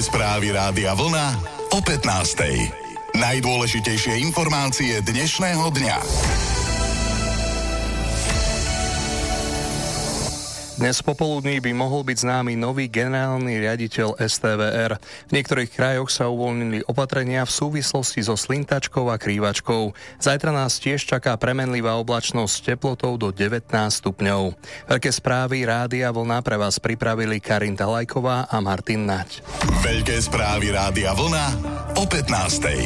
Veľké správy Rádia Vlna o 15:00. Najdôležitejšie informácie dnešného dňa. Dnes popoludní by mohol byť známy nový generálny riaditeľ STVR. V niektorých krajoch sa uvoľnili opatrenia v súvislosti so slintačkou a krývačkou. Zajtra nás tiež čaká premenlivá oblačnosť s teplotou do 19 stupňov. Veľké správy Rádia Vlna pre vás pripravili Karin Talajková a Martin Nať. Veľké správy Rádia Vlna o 15:00.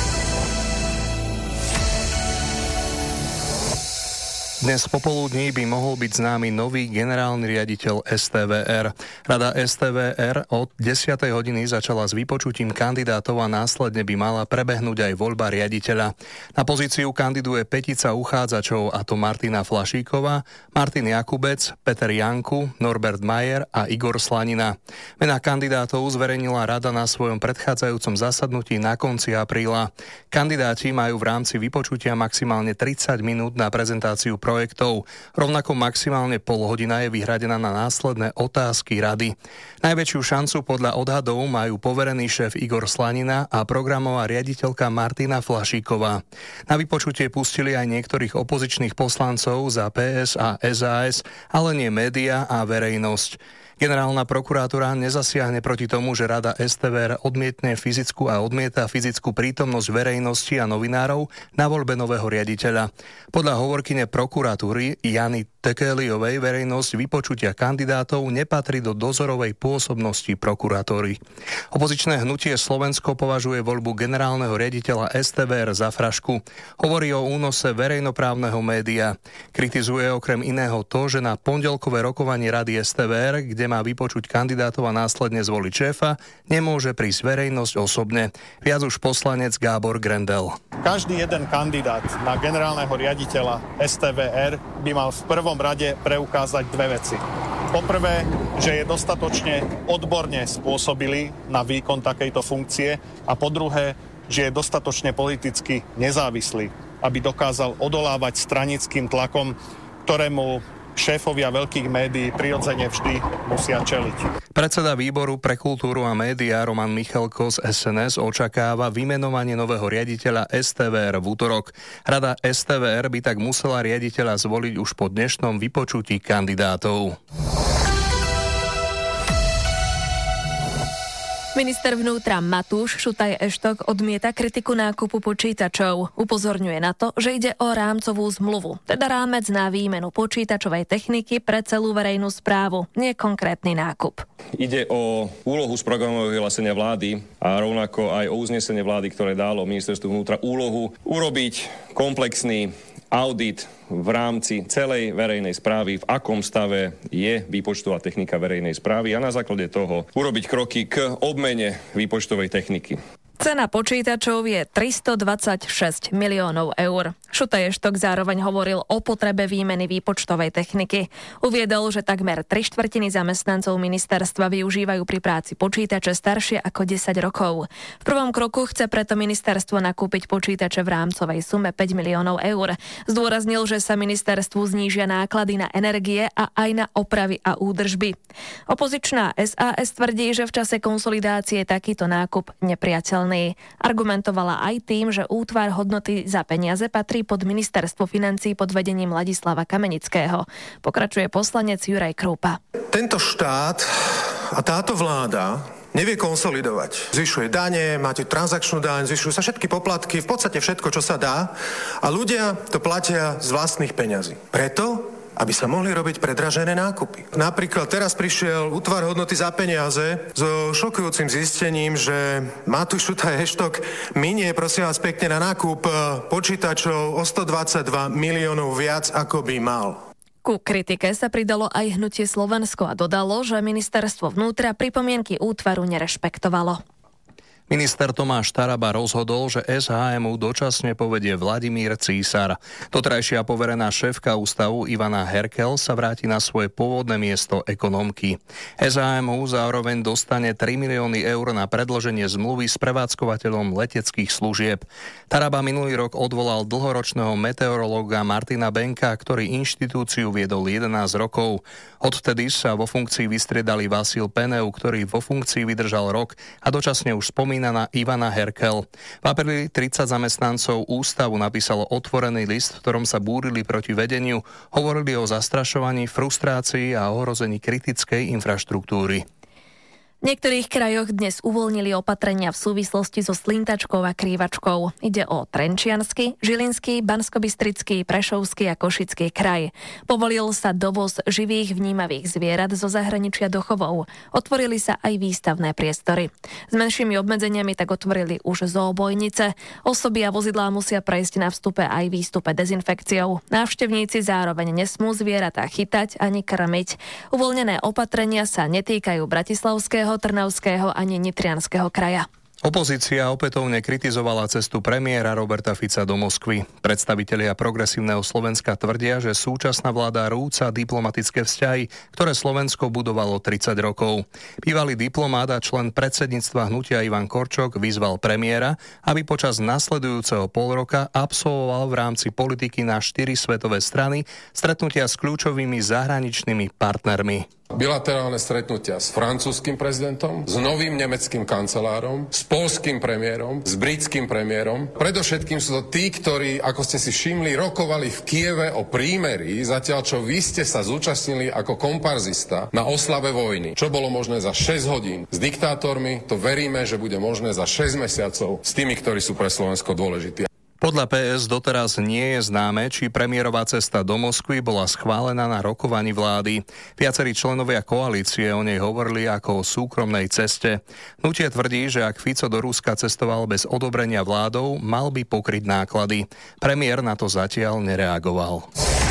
Dnes popoludní by mohol byť známy nový generálny riaditeľ STVR. Rada STVR od 10. hodiny začala s vypočutím kandidátov a následne by mala prebehnúť aj voľba riaditeľa. Na pozíciu kandiduje petica uchádzačov, a to Martina Flašíková, Martin Jakubec, Peter Janku, Norbert Majer a Igor Slanina. Mená kandidátov zverejnila rada na svojom predchádzajúcom zasadnutí na konci apríla. Kandidáti majú v rámci vypočutia maximálne 30 minút na prezentáciu projektov. Rovnako maximálne pol hodina je vyhradená na následné otázky rady. Najväčšiu šancu podľa odhadov majú poverený šéf Igor Slanina a programová riaditeľka Martina Flašíková. Na vypočutie pustili aj niektorých opozičných poslancov za PS a SAS, ale nie média a verejnosť. Generálna prokuratúra nezasiahne proti tomu, že rada STVR odmieta fyzickú prítomnosť verejnosti a novinárov na voľbe nového riaditeľa. Podľa hovorkyne prokuratúry Jany Tekeliovej verejnosť vypočutia kandidátov nepatrí do dozorovej pôsobnosti prokuratúry. Opozičné hnutie Slovensko považuje voľbu generálneho riaditeľa STVR za frašku. Hovorí o únose verejnoprávneho média. Kritizuje okrem iného to, že na pondelkové rokovanie rady STVR, kde má vypočuť kandidátov a následne zvoliť šéfa, nemôže prísť verejnosť osobne. Viac už poslanec Gábor Grendel. Každý jeden kandidát na generálneho riaditeľa STVR by mal v prvom rade preukázať dve veci. Poprvé, že je dostatočne odborne spôsobilý na výkon takejto funkcie, a po druhé, že je dostatočne politicky nezávislý, aby dokázal odolávať stranickým tlakom, ktorému šéfovia veľkých médií prirodzene vždy musia čeliť. Predseda výboru pre kultúru a médiá Roman Michalko z SNS očakáva vymenovanie nového riaditeľa STVR v utorok. Rada STVR by tak musela riaditeľa zvoliť už po dnešnom vypočutí kandidátov. Minister vnútra Matúš Šutaj-Eštok odmieta kritiku nákupu počítačov. Upozorňuje na to, že ide o rámcovú zmluvu, teda rámec na výmenu počítačovej techniky pre celú verejnú správu, nie konkrétny nákup. Ide o úlohu z programového vyhlásenia vlády a rovnako aj o uznesenie vlády, ktoré dalo ministerstvu vnútra úlohu urobiť komplexný audit v rámci celej verejnej správy, v akom stave je výpočtová technika verejnej správy, a na základe toho urobiť kroky k obmene výpočtovej techniky. Cena počítačov je 326 miliónov eur. Šutaj-Eštok zároveň hovoril o potrebe výmeny výpočtovej techniky. Uviedol, že takmer 3/4 zamestnancov ministerstva využívajú pri práci počítače staršie ako 10 rokov. V prvom kroku chce preto ministerstvo nakúpiť počítače v rámcovej sume 5 miliónov eur. Zdôraznil, že sa ministerstvu znížia náklady na energie a aj na opravy a údržby. Opozičná SAS tvrdí, že v čase konsolidácie je takýto nákup nepriateľný. Argumentovala aj tým, že útvar hodnoty za peniaze patrí pod ministerstvo financií pod vedením Ladislava Kamenického. Pokračuje poslanec Juraj Krúpa. Tento štát a táto vláda nevie konsolidovať. Zvyšuje dane, máte transakčnú daň, zvyšujú sa všetky poplatky, v podstate všetko, čo sa dá, a ľudia to platia z vlastných peňazí. Preto, aby sa mohli robiť predražené nákupy. Napríklad teraz prišiel útvar hodnoty za peniaze so šokujúcim zistením, že Matúš Šutaj-Eštok minie, prosím vás pekne, na nákup počítačov o 122 miliónov viac, ako by mal. Ku kritike sa pridalo aj hnutie Slovensko a dodalo, že ministerstvo vnútra pripomienky útvaru nerešpektovalo. Minister Tomáš Taraba rozhodol, že SHMU dočasne povedie Vladimír Císar. Doterajšia poverená šéfka ústavu Ivana Herkel sa vráti na svoje pôvodné miesto ekonomky. SHMU zároveň dostane 3 milióny eur na predĺženie zmluvy s prevádzkovateľom leteckých služieb. Taraba minulý rok odvolal dlhoročného meteorológa Martina Benka, ktorý inštitúciu viedol 11 rokov. Odvtedy sa vo funkcii vystriedali Vasil Peneu, ktorý vo funkcii vydržal rok a dočasne už spomína na Ivana Herkel. V apríli 30 zamestnancov ústavu napísalo otvorený list, v ktorom sa búrili proti vedeniu, hovorili o zastrašovaní, frustrácii a ohrození kritickej infraštruktúry. V niektorých krajoch dnes uvoľnili opatrenia v súvislosti so slintačkou a krývačkou. Ide o Trenčiansky, Žilinský, Banskobystrický, Prešovský a Košický kraj. Povolil sa dovoz živých vnímavých zvierat zo zahraničia do chovov. Otvorili sa aj výstavné priestory. S menšími obmedzeniami tak otvorili už zoobojnice. Osoby a vozidlá musia prejsť na vstupe aj výstupe dezinfekciou. Návštevníci zároveň nesmú zvieratá chytať ani krmiť. Uvoľnené opatrenia sa netýkajú bratislavského, Trnavského ani Nitrianskeho kraja. Opozícia opätovne kritizovala cestu premiéra Roberta Fica do Moskvy. Predstavitelia Progresívneho Slovenska tvrdia, že súčasná vláda rúca diplomatické vzťahy, ktoré Slovensko budovalo 30 rokov. Bývalý diplomát a člen predsedníctva hnutia Ivan Korčok vyzval premiéra, aby počas nasledujúceho polroka absolvoval v rámci politiky na 4 svetové strany stretnutia s kľúčovými zahraničnými partnermi. Bilaterálne stretnutia s francúzskym prezidentom, s novým nemeckým kancelárom, s poľským premiérom, s britským premiérom. Predovšetkým sú to tí, ktorí, ako ste si všimli, rokovali v Kieve o prímerí, zatiaľ čo vy ste sa zúčastnili ako komparzista na oslave vojny. Čo bolo možné za 6 hodín s diktátormi, to veríme, že bude možné za 6 mesiacov s tými, ktorí sú pre Slovensko dôležití. Podľa PS doteraz nie je známe, či premiérová cesta do Moskvy bola schválená na rokovaní vlády. Viacerí členovia koalície o nej hovorili ako o súkromnej ceste. Hnutie tvrdí, že ak Fico do Ruska cestoval bez odobrenia vládou, mal by pokryť náklady. Premiér na to zatiaľ nereagoval.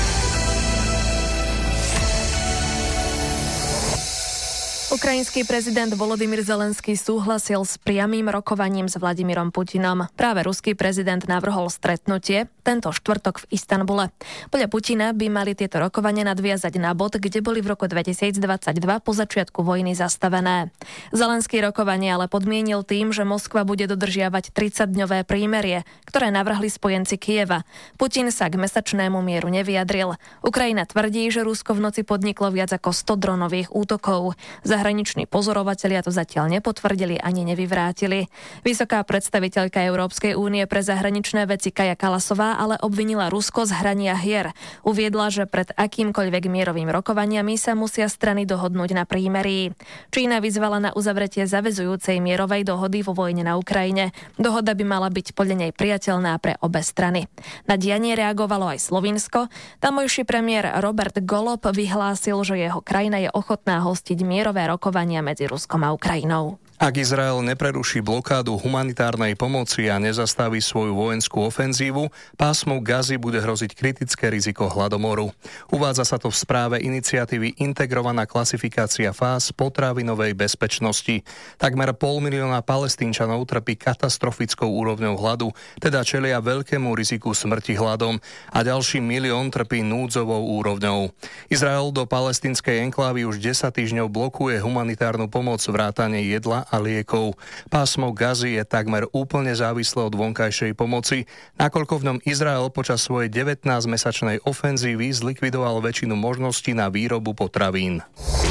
Ukrajinský prezident Volodymyr Zelenský súhlasil s priamym rokovaním s Vladimírom Putinom. Práve ruský prezident navrhol stretnutie tento štvrtok v Istanbule. Podľa Putina by mali tieto rokovania nadviazať na bod, kde boli v roku 2022 po začiatku vojny zastavené. Zelenský rokovanie ale podmienil tým, že Moskva bude dodržiavať 30-dňové prímerie, ktoré navrhli spojenci Kieva. Putin sa k mesačnému mieru nevyjadril. Ukrajina tvrdí, že Rusko v noci podniklo viac ako 100 dronových útokov. Zahraniční pozorovatelia to zatiaľ nepotvrdili ani nevyvrátili. Vysoká predstaviteľka Európskej únie pre zahraničné veci Kaja Kallasová ale obvinila Rusko z hrania hier. Uviedla, že pred akýmkoľvek mierovým rokovaniami sa musia strany dohodnúť na prímerí. Čína vyzvala na uzavretie zaväzujúcej mierovej dohody vo vojne na Ukrajine. Dohoda by mala byť podľa nej priateľná pre obe strany. Na dianie reagovalo aj Slovinsko. Tamojší premiér Robert Golob vyhlásil, že jeho krajina je ochotná hostiť mierové rokovania medzi Ruskom a Ukrajinou. Ak Izrael nepreruší blokádu humanitárnej pomoci a nezastaví svoju vojenskú ofenzívu, pásmu Gazy bude hroziť kritické riziko hladomoru. Uvádza sa to v správe iniciatívy Integrovaná klasifikácia fáz potravinovej bezpečnosti. Takmer 500 000 Palestínčanov trpí katastrofickou úrovňou hladu, teda čelia veľkému riziku smrti hladom a ďalší 1 000 000 trpí núdzovou úrovňou. Izrael do palestínskej enklávy už 10 týždňov blokuje humanitárnu pomoc, vrátane jedla a liekov. Pásmo Gazy je takmer úplne závislé od vonkajšej pomoci, nakoľko v ňom Izrael počas svojej 19-mesačnej ofenzívy zlikvidoval väčšinu možností na výrobu potravín.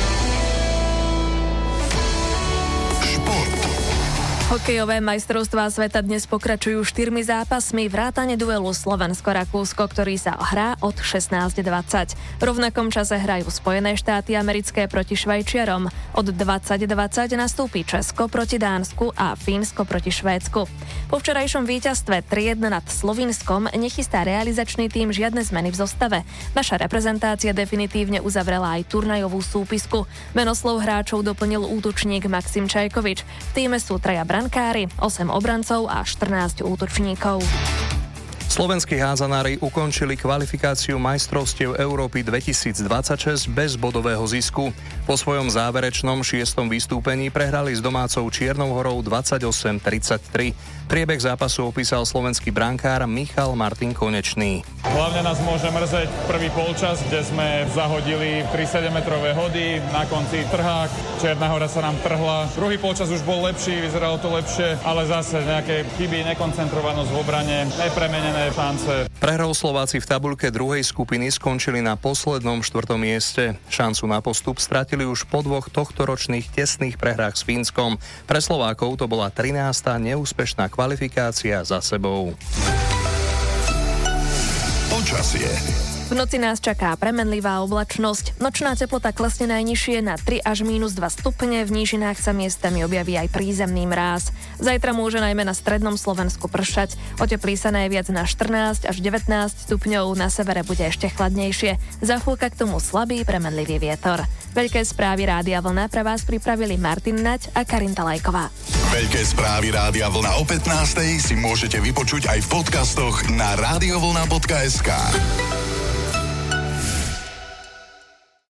Hokejové majstrovstvá sveta dnes pokračujú 4 zápasmi vrátane duelu Slovensko-Rakúsko, ktorý sa hrá od 16:20. V rovnakom čase hrajú Spojené štáty americké proti Švajčiarom. Od 20:20 nastúpi Česko proti Dánsku a Fínsko proti Švédsku. Po včerajšom víťazstve 3-1 nad Slovinskom nechystá realizačný tím žiadne zmeny v zostave. Naša reprezentácia definitívne uzavrela aj turnajovú súpisku. Menoslov hráčov doplnil útočník Maxim Čajkovič. V tíme sú traja brankári, 8 obrancov a 14 útočníkov. Slovenskí hádzanári ukončili kvalifikáciu majstrovstiev Európy 2026 bez bodového zisku. Po svojom záverečnom 6. vystúpení prehrali s domácou Čiernou Horou 28-33. Priebeh zápasu opísal slovenský brankár Michal Martin Konečný. Hlavne nás môže mrzeť prvý polčas, kde sme zahodili 3 7-metrové hody, na konci trhák, Čierna Hora sa nám trhla. Druhý polčas už bol lepší, vyzeralo to lepšie, ale zase nejaké chyby, nekoncentrovanosť v obrane, nepremenené šance. Prehrou Slováci v tabuľke druhej skupiny skončili na poslednom 4. mieste. Šancu na postup stratili už po 2 tohtoročných tesných prehrách s Fínskom. Pre Slovákov to bola 13. neúspešná kvalifikácia za sebou. Počasie. V noci nás čaká premenlivá oblačnosť. Nočná teplota klesne najnižšie na 3 až -2 stupne, v nížinách sa miestami objaví aj prízemný mráz. Zajtra môže najmä na strednom Slovensku pršať. Oteplí sa najviac na 14 až 19 stupňov, na severe bude ešte chladnejšie. Zafúka k tomu slabý premenlivý vietor. Veľké správy Rádia Vlna pre vás pripravili Martin Nať a Karinta Lajková. Veľké správy Rádia Vlna o 15:00 si môžete vypočuť aj v podcastoch na radiovlna.sk.